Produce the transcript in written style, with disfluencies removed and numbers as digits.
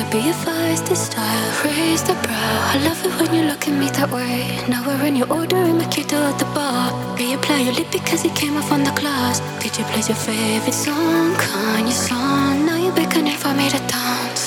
Be your feisty style, raise the brow. I love it when you look at me that way. Now we're in your ordering mojito at the bar. Be you play your lip because it came off on the glass. DJ plays your favorite song, Kanye song. Now you're beckoning for me to dance.